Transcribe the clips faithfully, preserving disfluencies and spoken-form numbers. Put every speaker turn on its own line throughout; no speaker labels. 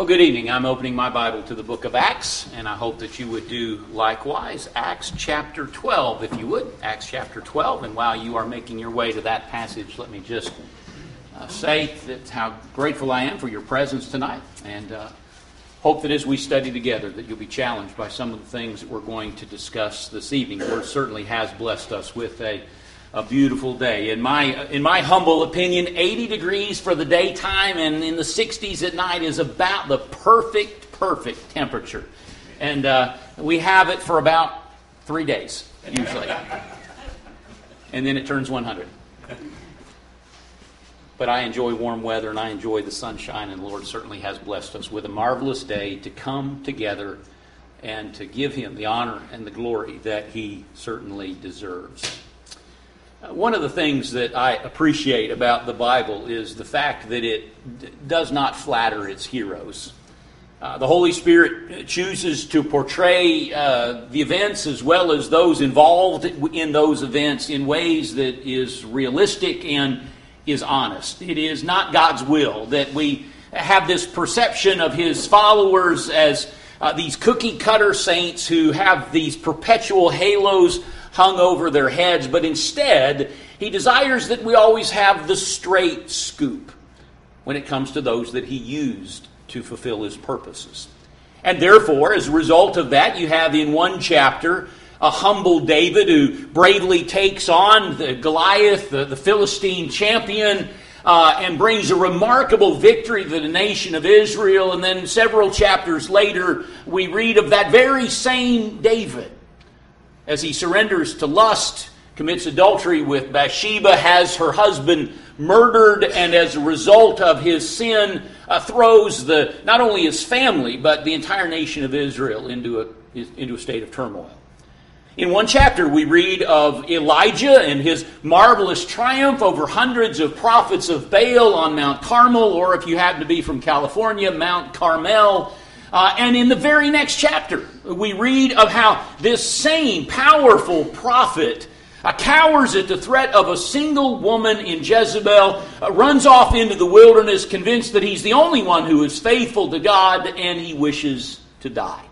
Well, good evening. I'm opening my Bible to the book of Acts, and I hope that you would do likewise. Acts chapter twelve, if you would. Acts chapter twelve, and while you are making your way to that passage, let me just uh, say that how grateful I am for your presence tonight, and uh, hope that as we study together that you'll be challenged by some of the things that we're going to discuss this evening. The Lord certainly has blessed us with a A beautiful day. In my in my humble opinion, eighty degrees for the daytime and in the sixties at night is about the perfect, perfect temperature. And uh, we have it for about three days, usually. And then it turns one hundred. But I enjoy warm weather and I enjoy the sunshine, and the Lord certainly has blessed us with a marvelous day to come together and to give Him the honor and the glory that He certainly deserves. One of the things that I appreciate about the Bible is the fact that it d- does not flatter its heroes. Uh, the Holy Spirit chooses to portray uh, the events as well as those involved in those events in ways that is realistic and is honest. It is not God's will that we have this perception of His followers as uh, these cookie-cutter saints who have these perpetual halos hung over their heads, but instead, He desires that we always have the straight scoop when it comes to those that He used to fulfill His purposes. And therefore, as a result of that, you have in one chapter a humble David who bravely takes on the Goliath, the, the Philistine champion, uh, and brings a remarkable victory to the nation of Israel. And then several chapters later, we read of that very same David as he surrenders to lust, commits adultery with Bathsheba, has her husband murdered, and as a result of his sin, uh, throws the not only his family, but the entire nation of Israel into a, into a state of turmoil. In one chapter, we read of Elijah and his marvelous triumph over hundreds of prophets of Baal on Mount Carmel, or if you happen to be from California, Mount Carmel. Uh, and in the very next chapter, we read of how this same powerful prophet uh, cowers at the threat of a single woman in Jezebel, uh, runs off into the wilderness, convinced that he's the only one who is faithful to God, and he wishes to die.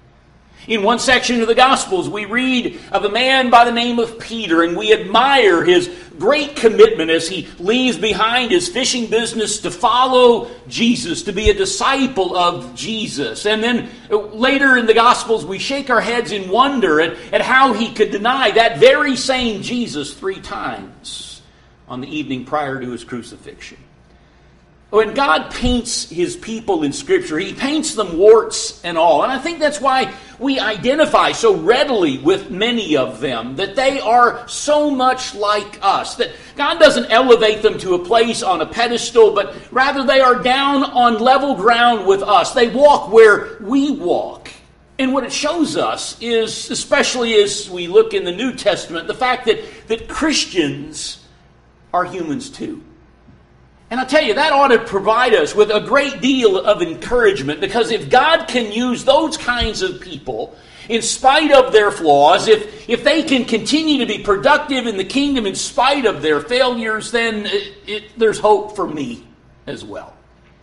In one section of the Gospels, we read of a man by the name of Peter, and we admire his great commitment as he leaves behind his fishing business to follow Jesus, to be a disciple of Jesus. And then later in the Gospels, we shake our heads in wonder at, at how he could deny that very same Jesus three times on the evening prior to his crucifixion. When God paints His people in Scripture, He paints them warts and all. And I think that's why we identify so readily with many of them, that they are so much like us, that God doesn't elevate them to a place on a pedestal, but rather they are down on level ground with us. They walk where we walk. And what it shows us is, especially as we look in the New Testament, the fact that, that Christians are humans too. And I tell you, that ought to provide us with a great deal of encouragement, because if God can use those kinds of people, in spite of their flaws, if, if they can continue to be productive in the kingdom in spite of their failures, then it, it, there's hope for me as well.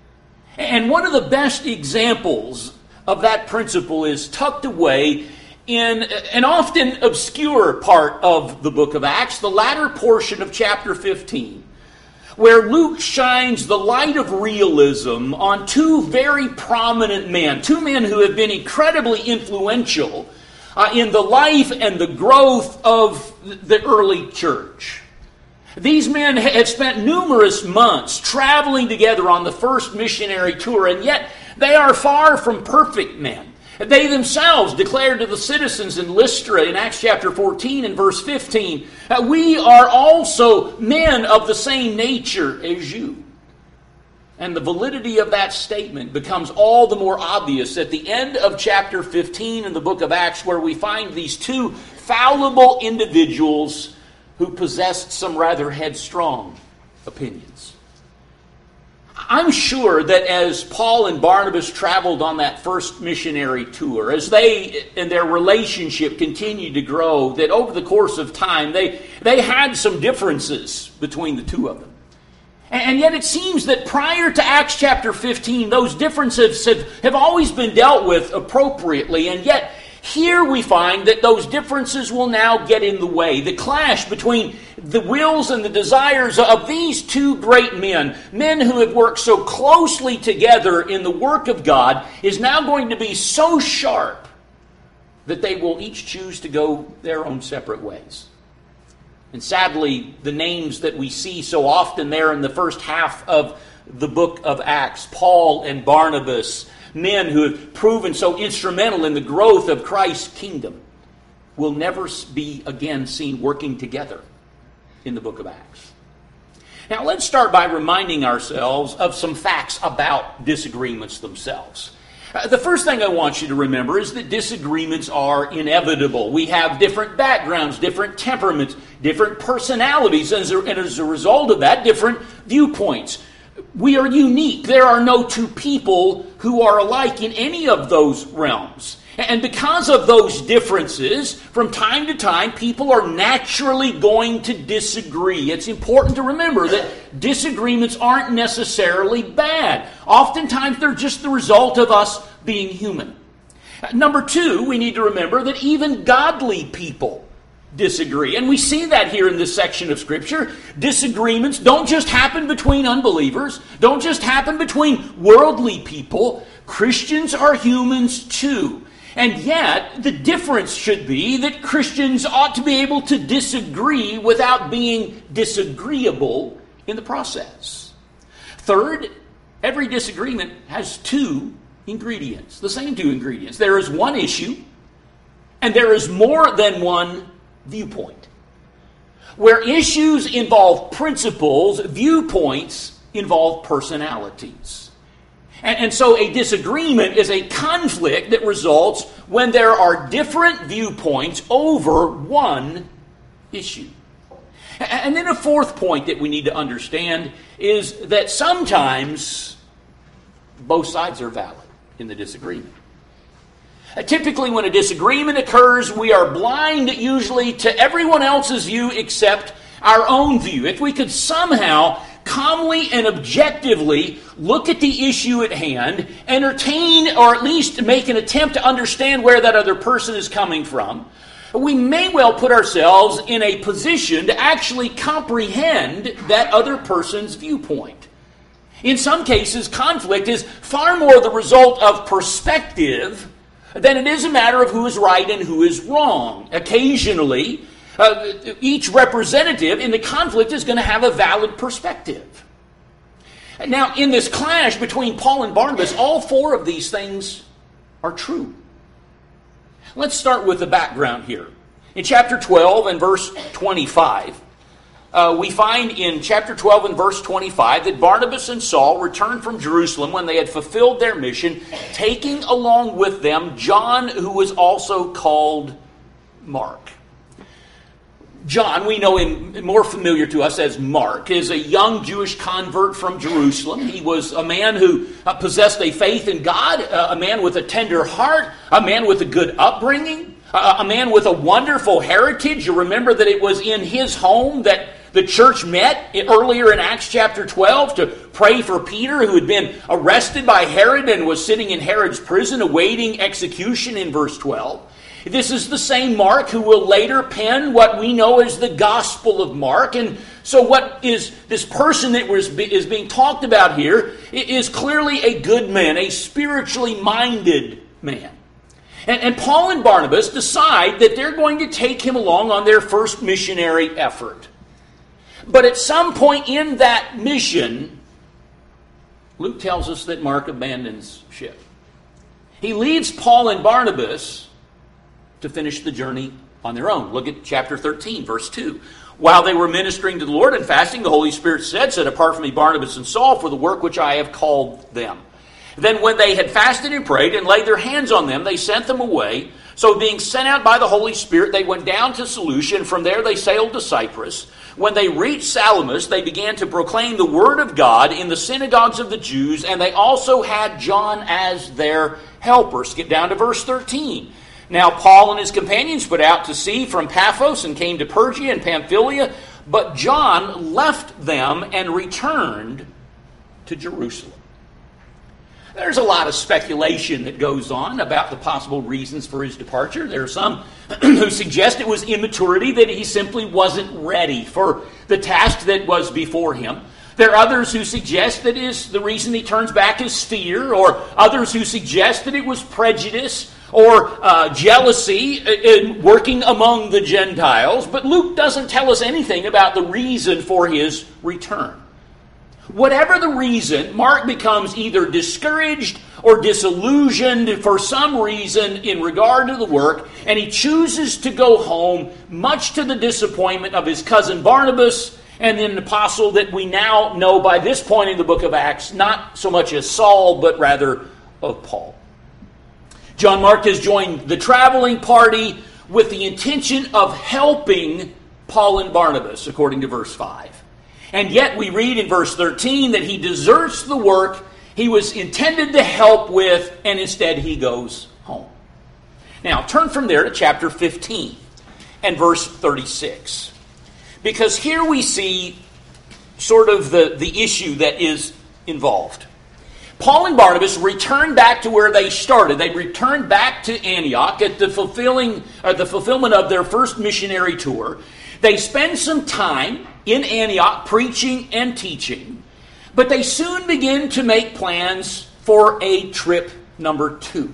And one of the best examples of that principle is tucked away in an often obscure part of the book of Acts, the latter portion of chapter fifteen. Where Luke shines the light of realism on two very prominent men, two men who have been incredibly influential uh, in the life and the growth of the early church. These men had spent numerous months traveling together on the first missionary tour, and yet they are far from perfect men. They themselves declared to the citizens in Lystra in Acts chapter fourteen and verse fifteen, "We are also men of the same nature as you." And the validity of that statement becomes all the more obvious at the end of chapter fifteen in the book of Acts, where we find these two fallible individuals who possessed some rather headstrong opinions. I'm sure that as Paul and Barnabas traveled on that first missionary tour, as they and their relationship continued to grow, that over the course of time they, they had some differences between the two of them. And yet it seems that prior to Acts chapter fifteen, those differences have, have always been dealt with appropriately. And yet here we find that those differences will now get in the way. The clash between the wills and the desires of these two great men, men who have worked so closely together in the work of God, is now going to be so sharp that they will each choose to go their own separate ways. And sadly, the names that we see so often there in the first half of the book of Acts, Paul and Barnabas, men who have proven so instrumental in the growth of Christ's kingdom, will never be again seen working together in the book of Acts. Now let's start by reminding ourselves of some facts about disagreements themselves. Uh, the first thing I want you to remember is that disagreements are inevitable. We have different backgrounds, different temperaments, different personalities, and as a, and as a result of that, different viewpoints. We are unique. There are no two people who are alike in any of those realms. And because of those differences, from time to time, people are naturally going to disagree. It's important to remember that disagreements aren't necessarily bad. Oftentimes, they're just the result of us being human. Number two, we need to remember that even godly people disagree. And we see that here in this section of Scripture. Disagreements don't just happen between unbelievers, don't just happen between worldly people. Christians are humans too. And yet, the difference should be that Christians ought to be able to disagree without being disagreeable in the process. Third, every disagreement has two ingredients, the same two ingredients. There is one issue, and there is more than one viewpoint. Where issues involve principles, viewpoints involve personalities. And, and so a disagreement is a conflict that results when there are different viewpoints over one issue. And then a fourth point that we need to understand is that sometimes both sides are valid in the disagreement. Typically, when a disagreement occurs, we are blind usually to everyone else's view except our own view. If we could somehow calmly and objectively look at the issue at hand, entertain or at least make an attempt to understand where that other person is coming from, we may well put ourselves in a position to actually comprehend that other person's viewpoint. In some cases, conflict is far more the result of perspective than it is a matter of who is right and who is wrong. Occasionally, uh, each representative in the conflict is going to have a valid perspective. Now, in this clash between Paul and Barnabas, all four of these things are true. Let's start with the background here. In chapter twelve and verse twenty-five, Uh, we find in chapter twelve and verse twenty-five that Barnabas and Saul returned from Jerusalem when they had fulfilled their mission, taking along with them John, who was also called Mark. John, we know him more familiar to us as Mark, is a young Jewish convert from Jerusalem. He was a man who uh, possessed a faith in God, uh, a man with a tender heart, a man with a good upbringing, uh, a man with a wonderful heritage. You remember that it was in his home that the church met earlier in Acts chapter twelve to pray for Peter, who had been arrested by Herod and was sitting in Herod's prison awaiting execution in verse twelve. This is the same Mark who will later pen what we know as the Gospel of Mark. And so what is this person that was, is being talked about here is clearly a good man, a spiritually minded man. And, and Paul and Barnabas decide that they're going to take him along on their first missionary effort. But at some point in that mission, Luke tells us that Mark abandons ship. He leaves Paul and Barnabas to finish the journey on their own. Look at chapter thirteen, verse two. While they were ministering to the Lord and fasting, the Holy Spirit said, "Set apart from me Barnabas and Saul for the work which I have called them." Then when they had fasted and prayed and laid their hands on them, they sent them away. So being sent out by the Holy Spirit, they went down to Seleucia, and from there they sailed to Cyprus. When they reached Salamis, they began to proclaim the word of God in the synagogues of the Jews, and they also had John as their helper. Skip down to verse thirteen. Now Paul and his companions put out to sea from Paphos and came to Pergia and Pamphylia, but John left them and returned to Jerusalem. There's a lot of speculation that goes on about the possible reasons for his departure. There are some who suggest it was immaturity, that he simply wasn't ready for the task that was before him. There are others who suggest that is the reason he turns back is fear, or others who suggest that it was prejudice or uh, jealousy in working among the Gentiles. But Luke doesn't tell us anything about the reason for his return. Whatever the reason, Mark becomes either discouraged or disillusioned for some reason in regard to the work, and he chooses to go home, much to the disappointment of his cousin Barnabas, and an apostle that we now know by this point in the book of Acts, not so much as Saul, but rather of Paul. John Mark has joined the traveling party with the intention of helping Paul and Barnabas, according to verse five. And yet we read in verse thirteen that he deserts the work he was intended to help with, and instead he goes home. Now turn from there to chapter fifteen and verse thirty-six. Because here we see sort of the, the issue that is involved. Paul and Barnabas returned back to where they started. They returned back to Antioch at the fulfilling or the fulfillment of their first missionary tour. They spend some time in Antioch preaching and teaching, but they soon begin to make plans for a trip number two.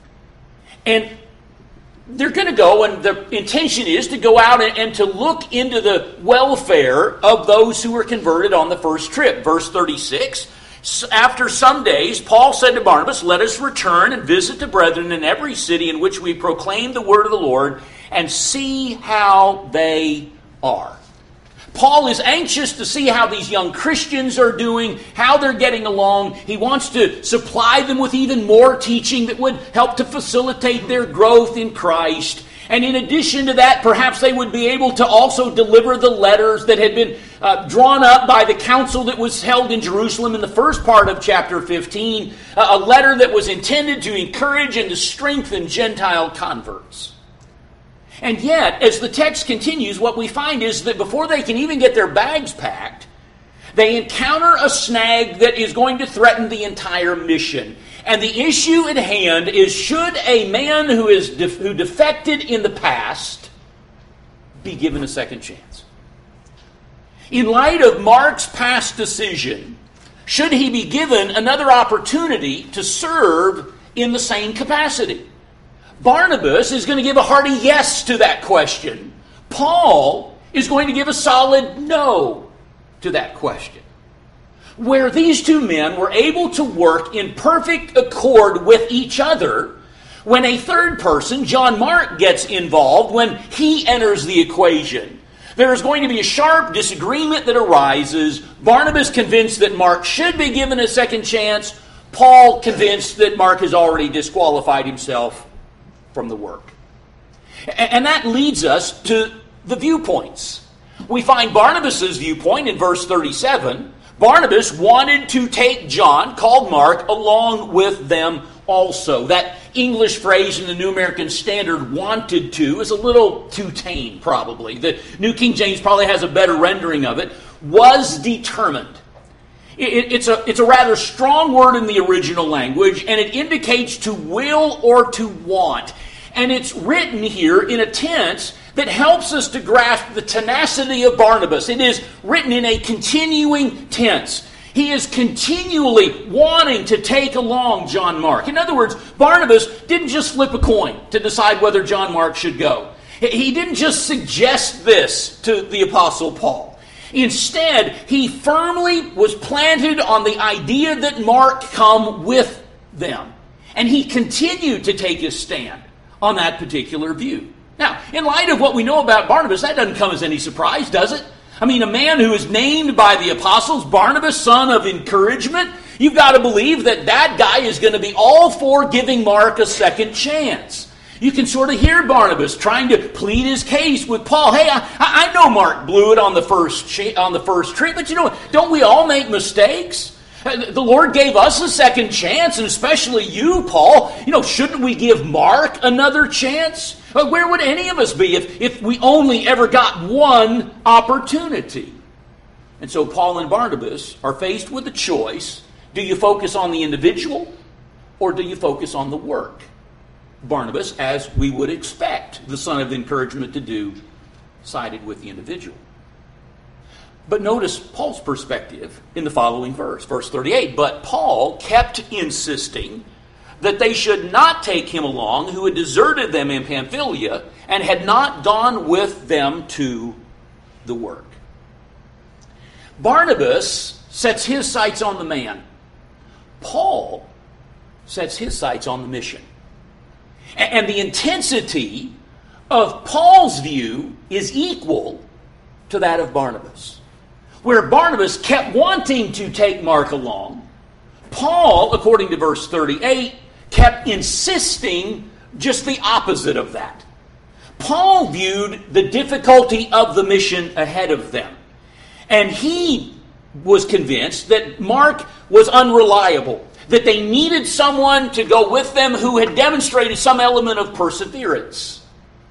And they're going to go, and the intention is to go out and, and to look into the welfare of those who were converted on the first trip. Verse thirty-six, after some days, Paul said to Barnabas, "Let us return and visit the brethren in every city in which we proclaim the word of the Lord, and see how they are." Paul is anxious to see how these young Christians are doing, how they're getting along. He wants to supply them with even more teaching that would help to facilitate their growth in Christ. And in addition to that, perhaps they would be able to also deliver the letters that had been uh, drawn up by the council that was held in Jerusalem in the first part of chapter fifteen, uh, a letter that was intended to encourage and to strengthen Gentile converts. And yet, as the text continues, what we find is that before they can even get their bags packed, they encounter a snag that is going to threaten the entire mission. And the issue at hand is, should a man who is def- who defected in the past be given a second chance? In light of Mark's past decision, should he be given another opportunity to serve in the same capacity? Barnabas is going to give a hearty yes to that question. Paul is going to give a solid no to that question. Where these two men were able to work in perfect accord with each other, when a third person, John Mark, gets involved, when he enters the equation, there is going to be a sharp disagreement that arises. Barnabas convinced that Mark should be given a second chance. Paul convinced that Mark has already disqualified himself from the work. And that leads us to the viewpoints. We find Barnabas' viewpoint in verse thirty-seven. Barnabas wanted to take John, called Mark, along with them also. That English phrase in the New American Standard, "wanted to," is a little too tame, probably. The New King James probably has a better rendering of it. Was determined. It, it's, a, it's a rather strong word in the original language, and it indicates to will or to want. And it's written here in a tense that helps us to grasp the tenacity of Barnabas. It is written in a continuing tense. He is continually wanting to take along John Mark. In other words, Barnabas didn't just flip a coin to decide whether John Mark should go. He didn't just suggest this to the Apostle Paul. Instead, he firmly was planted on the idea that Mark come with them. And he continued to take his stand on that particular view. Now, in light of what we know about Barnabas, that doesn't come as any surprise, does it? I mean, a man who is named by the apostles, Barnabas, son of encouragement, you've got to believe that that guy is going to be all for giving Mark a second chance. You can sort of hear Barnabas trying to plead his case with Paul. Hey, I, I know Mark blew it on the first on the first trip, but you know, don't we all make mistakes? The Lord gave us a second chance, and especially you, Paul. You know, shouldn't we give Mark another chance? Where would any of us be if, if we only ever got one opportunity? And so Paul and Barnabas are faced with a choice. Do you focus on the individual, or do you focus on the work? Barnabas, as we would expect the son of encouragement to do, sided with the individual. But notice Paul's perspective in the following verse, verse thirty-eight. But Paul kept insisting that they should not take him along who had deserted them in Pamphylia and had not gone with them to the work. Barnabas sets his sights on the man. Paul sets his sights on the mission. And the intensity of Paul's view is equal to that of Barnabas. Where Barnabas kept wanting to take Mark along, Paul, according to verse thirty-eight, kept insisting just the opposite of that. Paul viewed the difficulty of the mission ahead of them. And he was convinced that Mark was unreliable, that they needed someone to go with them who had demonstrated some element of perseverance.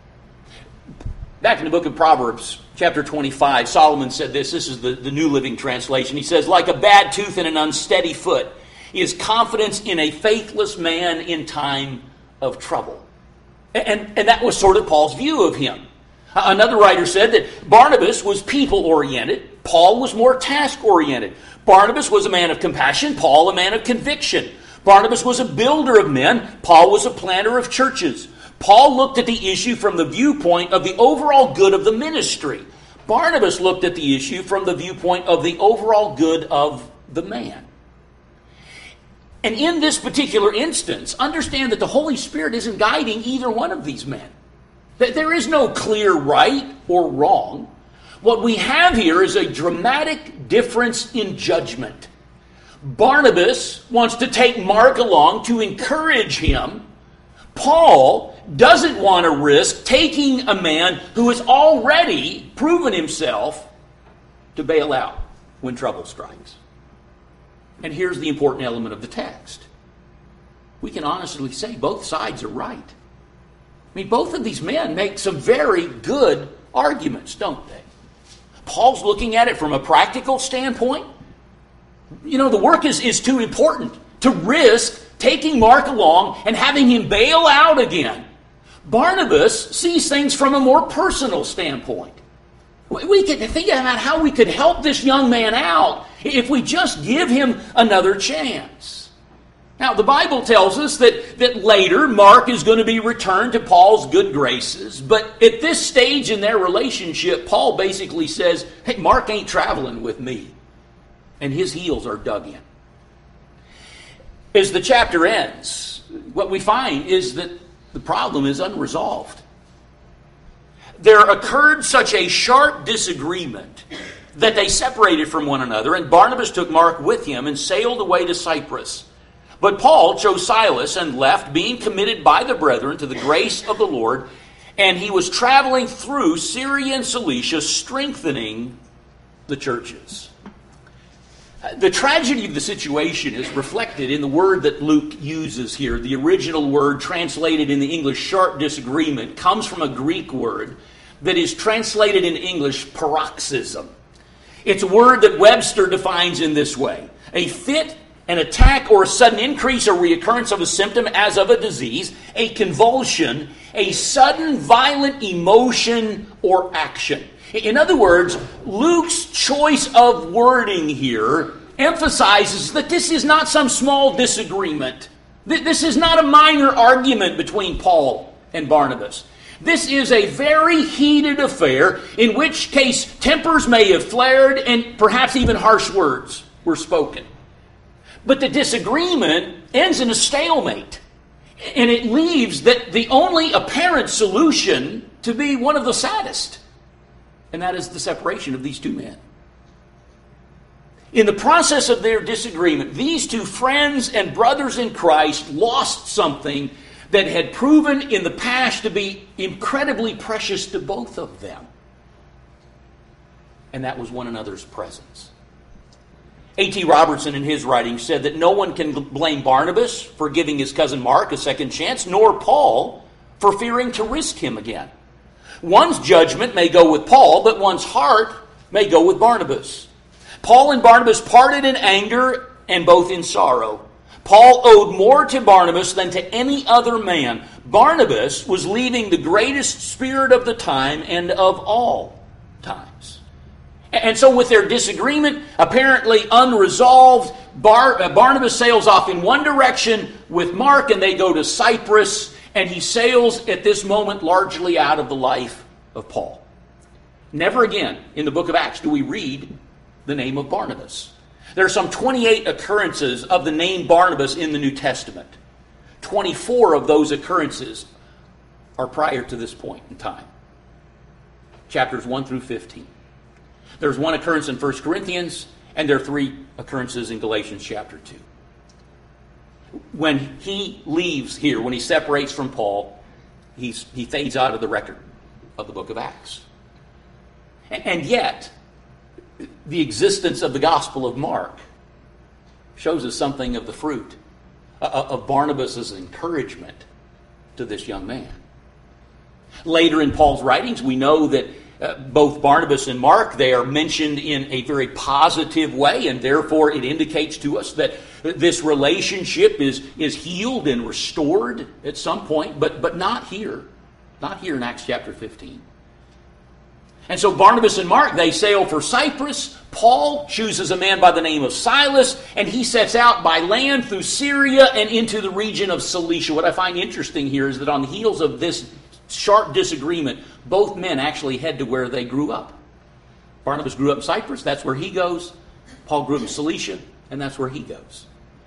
Back in the book of Proverbs, chapter twenty-five, Solomon said this. This is the, the New Living Translation. He says, like a bad tooth and an unsteady foot is confidence in a faithless man in time of trouble. And, and that was sort of Paul's view of him. Another writer said that Barnabas was people-oriented. Paul was more task-oriented. Barnabas was a man of compassion. Paul a man of conviction. Barnabas was a builder of men. Paul was a planter of churches. Paul looked at the issue from the viewpoint of the overall good of the ministry. Barnabas looked at the issue from the viewpoint of the overall good of the man. And in this particular instance, understand that the Holy Spirit isn't guiding either one of these men. That there is no clear right or wrong. What we have here is a dramatic difference in judgment. Barnabas wants to take Mark along to encourage him. Paul doesn't want to risk taking a man who has already proven himself to bail out when trouble strikes. And here's the important element of the text. We can honestly say both sides are right. I mean, both of these men make some very good arguments, don't they? Paul's looking at it from a practical standpoint. You know, the work is, is too important to risk taking Mark along and having him bail out again. Barnabas sees things from a more personal standpoint. We can think about how we could help this young man out if we just give him another chance. Now, the Bible tells us that, that later Mark is going to be returned to Paul's good graces, but at this stage in their relationship, Paul basically says, hey, Mark ain't traveling with me. And his heels are dug in. As the chapter ends, what we find is that the problem is unresolved. There occurred such a sharp disagreement that they separated from one another, and Barnabas took Mark with him and sailed away to Cyprus. But Paul chose Silas and left, being committed by the brethren to the grace of the Lord, and he was traveling through Syria and Cilicia, strengthening the churches. The tragedy of the situation is reflected in the word that Luke uses here. The original word translated in the English sharp disagreement comes from a Greek word that is translated in English paroxysm. It's a word that Webster defines in this way: a fit, an attack, or a sudden increase or reoccurrence of a symptom as of a disease, a convulsion, a sudden violent emotion or action. In other words, Luke's choice of wording here emphasizes that this is not some small disagreement. This is not a minor argument between Paul and Barnabas. This is a very heated affair, in which case tempers may have flared and perhaps even harsh words were spoken. But the disagreement ends in a stalemate, and it leaves that the only apparent solution to be one of the saddest. And that is the separation of these two men. In the process of their disagreement, these two friends and brothers in Christ lost something that had proven in the past to be incredibly precious to both of them. And that was one another's presence. A T Robertson, in his writing, said that no one can blame Barnabas for giving his cousin Mark a second chance, nor Paul for fearing to risk him again. One's judgment may go with Paul, but one's heart may go with Barnabas. Paul and Barnabas parted in anger and both in sorrow. Paul owed more to Barnabas than to any other man. Barnabas was leaving the greatest spirit of the time and of all times. And so with their disagreement apparently unresolved, Bar- uh, Barnabas sails off in one direction with Mark, and they go to Cyprus, and he sails at this moment largely out of the life of Paul. Never again in the book of Acts do we read the name of Barnabas. There are some twenty-eight occurrences of the name Barnabas in the New Testament. twenty-four of those occurrences are prior to this point in time. Chapters one through fifteen. There's one occurrence in First Corinthians, and there are three occurrences in Galatians chapter two. When he leaves here, when he separates from Paul, he's, he fades out of the record of the book of Acts. And yet, the existence of the Gospel of Mark shows us something of the fruit of Barnabas' encouragement to this young man. Later in Paul's writings, we know that uh, both Barnabas and Mark, they are mentioned in a very positive way, and therefore it indicates to us that this relationship is, is healed and restored at some point, but, but not here. Not here in Acts chapter fifteen. And so Barnabas and Mark, they sail for Cyprus. Paul chooses a man by the name of Silas, and he sets out by land through Syria and into the region of Cilicia. What I find interesting here is that on the heels of this sharp disagreement, both men actually head to where they grew up. Barnabas grew up in Cyprus, that's where he goes. Paul grew up in Cilicia, and that's where he goes.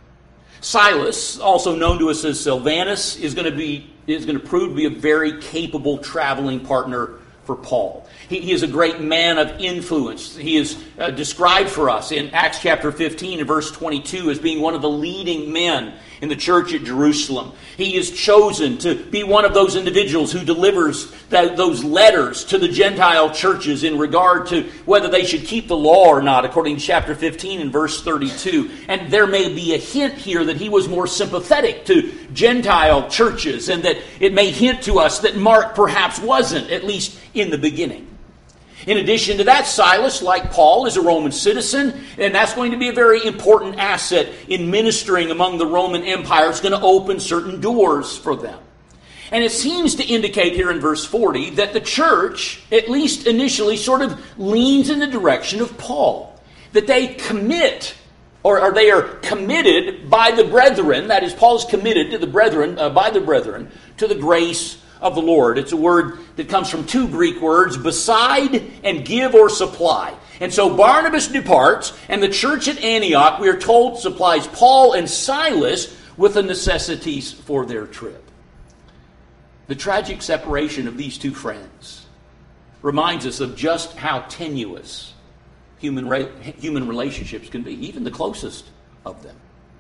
Silas, also known to us as Silvanus, is going to be is going to prove to be a very capable traveling partner for Paul. He, he is a great man of influence. He is uh, described for us in Acts chapter fifteen and verse twenty-two as being one of the leading men in the church at Jerusalem. He is chosen to be one of those individuals who delivers that, those letters to the Gentile churches in regard to whether they should keep the law or not, according to chapter fifteen and verse thirty-two. And there may be a hint here that he was more sympathetic to Gentile churches, and that it may hint to us that Mark perhaps wasn't, at least in the beginning. In addition to that, Silas, like Paul, is a Roman citizen, and that's going to be a very important asset in ministering among the Roman Empire. It's going to open certain doors for them. And it seems to indicate here in verse forty that the church, at least initially, sort of leans in the direction of Paul. That they commit, or, or they are committed by the brethren, that is, Paul is committed to the brethren, uh, by the brethren, to the grace of the Lord. It's a word that comes from two Greek words, beside and give or supply. And so Barnabas departs, and the church at Antioch, we are told, supplies Paul and Silas with the necessities for their trip. The tragic separation of these two friends reminds us of just how tenuous human, re- human relationships can be, even the closest of them.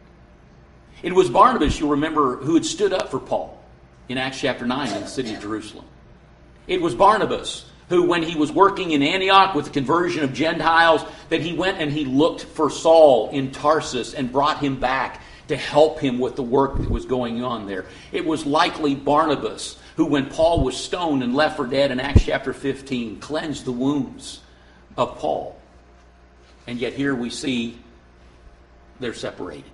It was Barnabas, you'll remember, who had stood up for Paul in Acts chapter nine in the city of Jerusalem. It was Barnabas who, when he was working in Antioch with the conversion of Gentiles, that he went and he looked for Saul in Tarsus and brought him back to help him with the work that was going on there. It was likely Barnabas who, when Paul was stoned and left for dead in Acts chapter fifteen, cleansed the wounds of Paul. And yet here we see they're separated.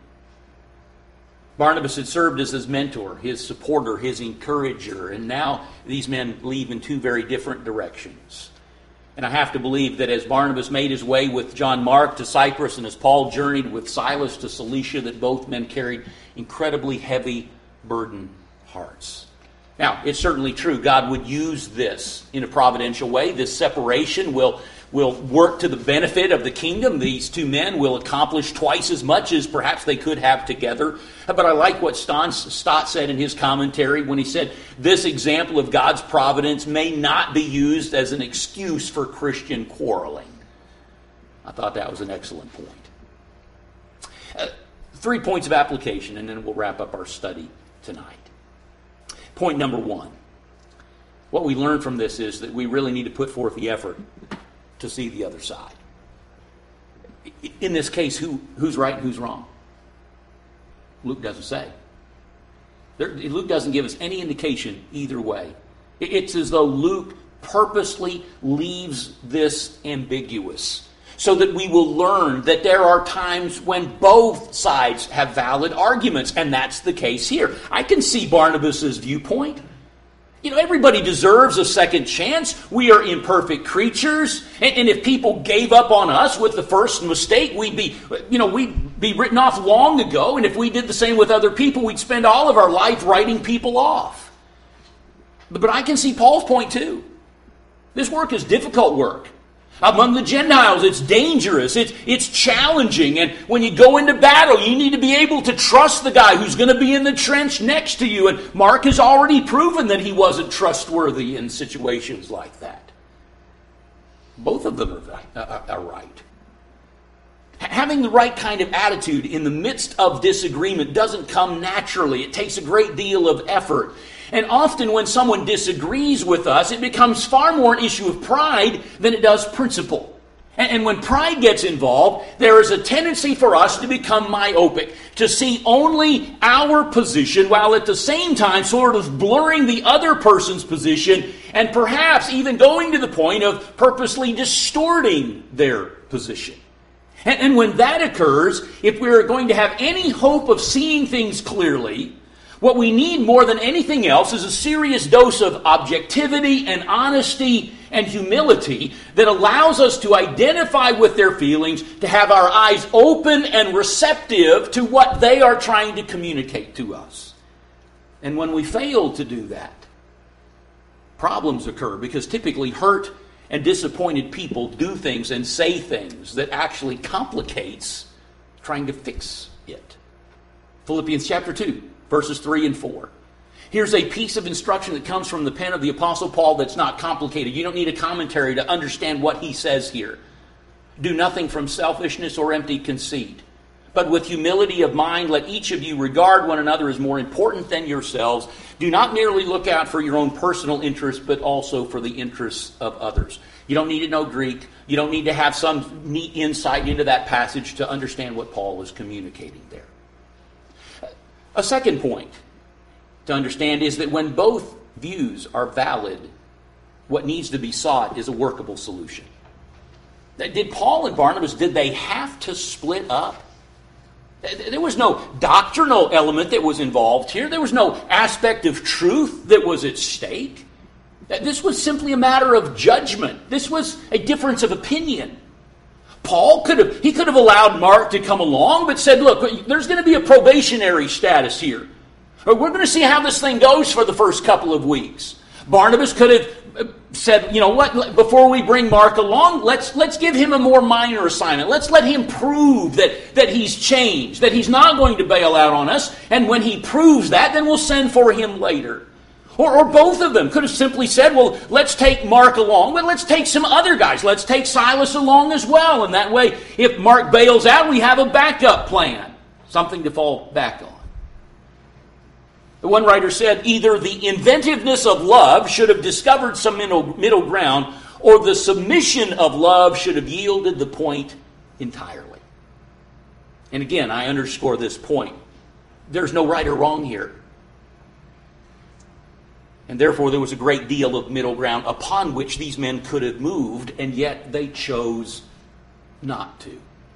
Barnabas had served as his mentor, his supporter, his encourager, and now these men leave in two very different directions. And I have to believe that as Barnabas made his way with John Mark to Cyprus, and as Paul journeyed with Silas to Cilicia, that both men carried incredibly heavy, burdened hearts. Now, it's certainly true, God would use this in a providential way. This separation will will work to the benefit of the kingdom. These two men will accomplish twice as much as perhaps they could have together. But I like what Stott said in his commentary when he said, this example of God's providence may not be used as an excuse for Christian quarreling. I thought that was an excellent point. Uh, three points of application, and then we'll wrap up our study tonight. Point number one. What we learn from this is that we really need to put forth the effort to see the other side. In this case, who, who's right and who's wrong? Luke doesn't say. There, Luke doesn't give us any indication either way. It's as though Luke purposely leaves this ambiguous so that we will learn that there are times when both sides have valid arguments, and that's the case here. I can see Barnabas' viewpoint. You know, everybody deserves a second chance. We are imperfect creatures. And, and if people gave up on us with the first mistake, we'd be, you know, we'd be written off long ago. And if we did the same with other people, we'd spend all of our life writing people off. But, but I can see Paul's point too. This work is difficult work. Among the Gentiles, it's dangerous, it's, it's challenging, and when you go into battle, you need to be able to trust the guy who's going to be in the trench next to you, and Mark has already proven that he wasn't trustworthy in situations like that. Both of them are, are, are right. Having the right kind of attitude in the midst of disagreement doesn't come naturally. It takes a great deal of effort. And often when someone disagrees with us, it becomes far more an issue of pride than it does principle. And when pride gets involved, there is a tendency for us to become myopic, to see only our position while at the same time sort of blurring the other person's position and perhaps even going to the point of purposely distorting their position. And when that occurs, if we're going to have any hope of seeing things clearly, what we need more than anything else is a serious dose of objectivity and honesty and humility that allows us to identify with their feelings, to have our eyes open and receptive to what they are trying to communicate to us. And when we fail to do that, problems occur because typically hurt and disappointed people do things and say things that actually complicates trying to fix it. Philippians chapter two. Verses three and four. Here's a piece of instruction that comes from the pen of the Apostle Paul that's not complicated. You don't need a commentary to understand what he says here. Do nothing from selfishness or empty conceit, but with humility of mind let each of you regard one another as more important than yourselves. Do not merely look out for your own personal interests, but also for the interests of others. You don't need to know Greek. You don't need to have some neat insight into that passage to understand what Paul is communicating there. A second point to understand is that when both views are valid, what needs to be sought is a workable solution. Did Paul and Barnabas, did they have to split up? There was no doctrinal element that was involved here. There was no aspect of truth that was at stake. This was simply a matter of judgment. This was a difference of opinion. Paul could have, he could have allowed Mark to come along, but said, look, there's going to be a probationary status here. We're going to see how this thing goes for the first couple of weeks. Barnabas could have said, you know what, before we bring Mark along, let's let's give him a more minor assignment. Let's let him prove that, that he's changed, that he's not going to bail out on us. And when he proves that, then we'll send for him later. Or, or both of them could have simply said, well, let's take Mark along, but let's take some other guys. Let's take Silas along as well. And that way, if Mark bails out, we have a backup plan, something to fall back on. The one writer said, either the inventiveness of love should have discovered some middle, middle ground, or the submission of love should have yielded the point entirely. And again, I underscore this point. There's no right or wrong here. And therefore, there was a great deal of middle ground upon which these men could have moved, and yet they chose not to.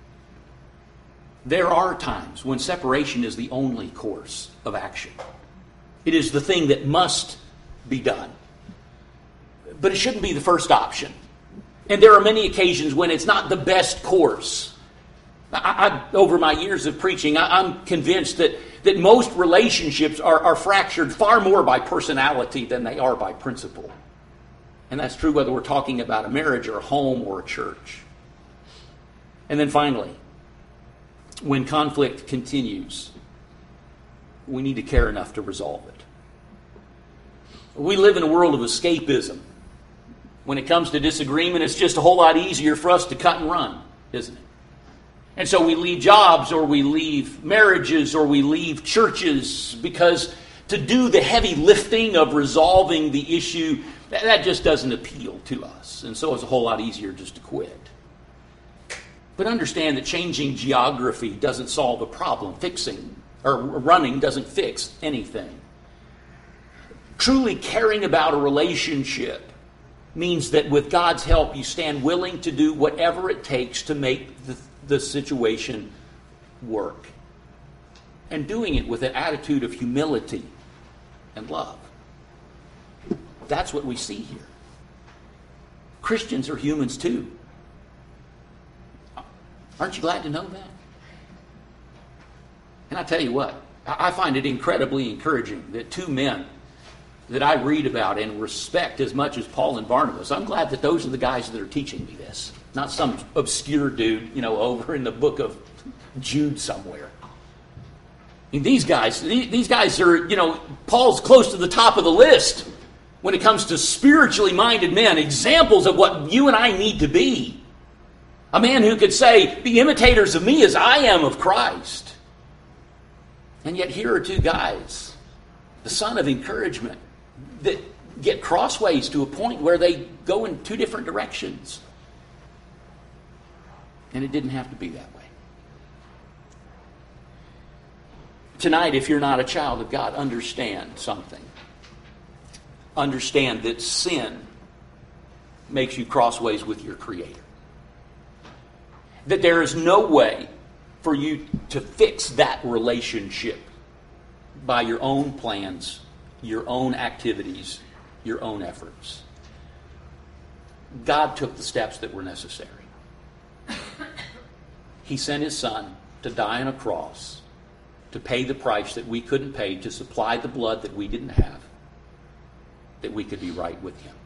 There are times when separation is the only course of action. It is the thing that must be done. But it shouldn't be the first option. And there are many occasions when it's not the best course. I, I, over my years of preaching, I, I'm convinced that, that most relationships are, are fractured far more by personality than they are by principle. And that's true whether we're talking about a marriage or a home or a church. And then finally, when conflict continues, we need to care enough to resolve it. We live in a world of escapism. When it comes to disagreement, it's just a whole lot easier for us to cut and run, isn't it? And so we leave jobs, or we leave marriages, or we leave churches, because to do the heavy lifting of resolving the issue, that just doesn't appeal to us. And so it's a whole lot easier just to quit. But understand that changing geography doesn't solve a problem. Fixing or running doesn't fix anything. Truly caring about a relationship means that with God's help, you stand willing to do whatever it takes to make the, the situation work. And doing it with an attitude of humility and love. That's what we see here. Christians are humans too. Aren't you glad to know that? And I tell you what, I find it incredibly encouraging that two men that I read about and respect as much as Paul and Barnabas, I'm glad that those are the guys that are teaching me this. Not some obscure dude, you know, over in the book of Jude somewhere. I mean, these guys, these guys are, you know, Paul's close to the top of the list when it comes to spiritually minded men, examples of what you and I need to be. A man who could say, be imitators of me as I am of Christ. And yet here are two guys, the son of encouragement, that get crossways to a point where they go in two different directions. And it didn't have to be that way. Tonight, if you're not a child of God, understand something. Understand that sin makes you crossways with your Creator. That there is no way for you to fix that relationship by your own plans, your own activities, your own efforts. God took the steps that were necessary. He sent His Son to die on a cross, to pay the price that we couldn't pay, to supply the blood that we didn't have, that we could be right with Him.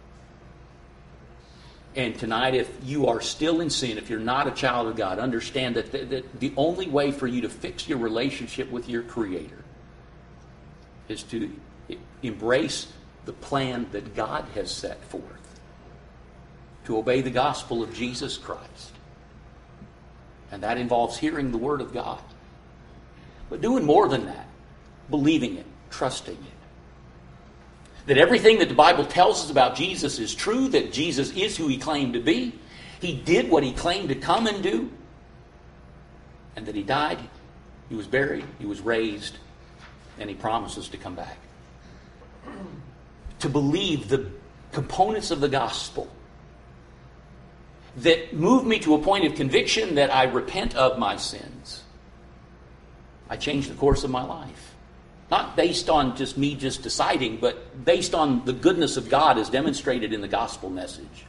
And tonight, if you are still in sin, if you're not a child of God, understand that the, that the only way for you to fix your relationship with your Creator is to embrace the plan that God has set forth, to obey the gospel of Jesus Christ. And that involves hearing the Word of God. But doing more than that, believing it, trusting it. That everything that the Bible tells us about Jesus is true, that Jesus is who He claimed to be. He did what He claimed to come and do. And that He died, He was buried, He was raised, and He promises to come back. To believe the components of the gospel that move me to a point of conviction that I repent of my sins. I change the course of my life. Not based on just me just deciding, but based on the goodness of God as demonstrated in the gospel message.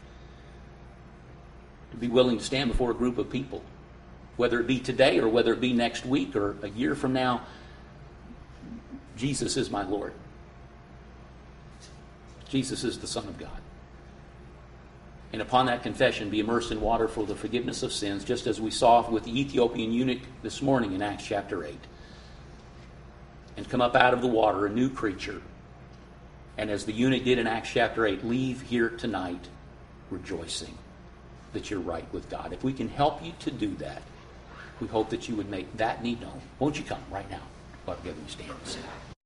To be willing to stand before a group of people, whether it be today or whether it be next week or a year from now, Jesus is my Lord. Jesus is the Son of God. And upon that confession, be immersed in water for the forgiveness of sins, just as we saw with the Ethiopian eunuch this morning in Acts chapter eight. And come up out of the water a new creature. And as the eunuch did in Acts chapter eight, leave here tonight rejoicing that you're right with God. If we can help you to do that, we hope that you would make that need known. Won't you come right now? While together we stand and sing.